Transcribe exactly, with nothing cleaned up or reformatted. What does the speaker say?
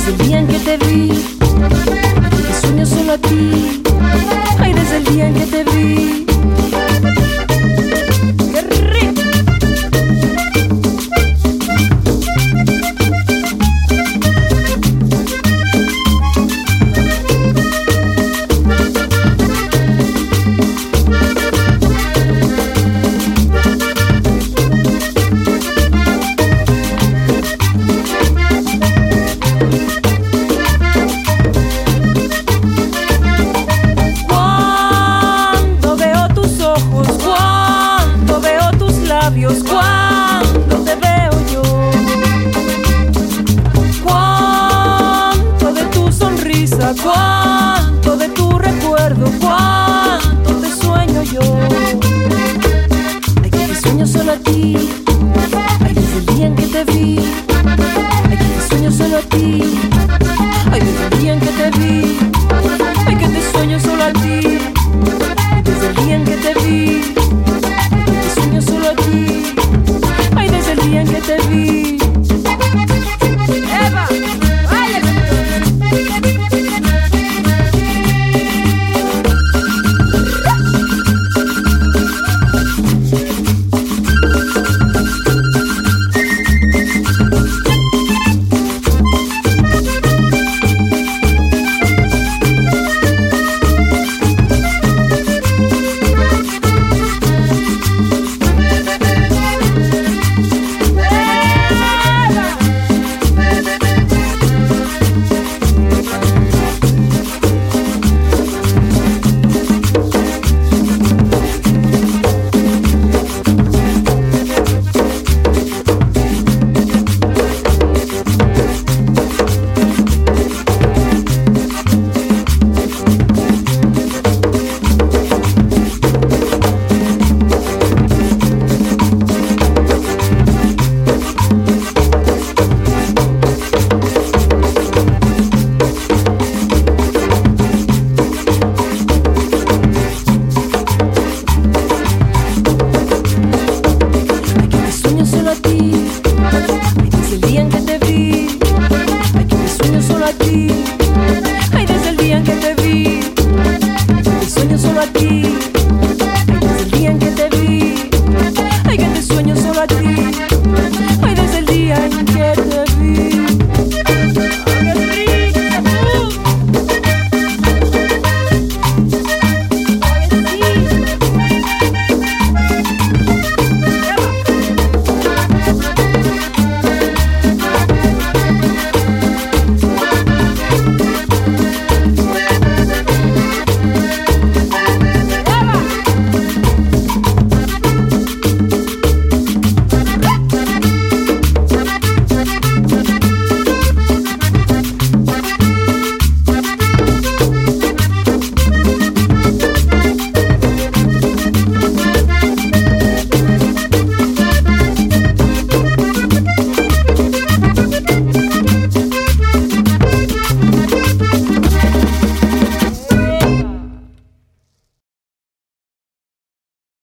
desde el día en que te vi, que sueño solo a ti. Ay, desde el día en que te vi. ¡Qué rico! Cuando te veo yo, cuánto de tu sonrisa, cuánto de tu recuerdo, cuánto te sueño yo. Ay, que te sueño solo a ti. Ay, desde el día en que te vi. Ay, que te sueño solo a ti. Ay, desde el día en que te vi. Ay, que te sueño solo a ti.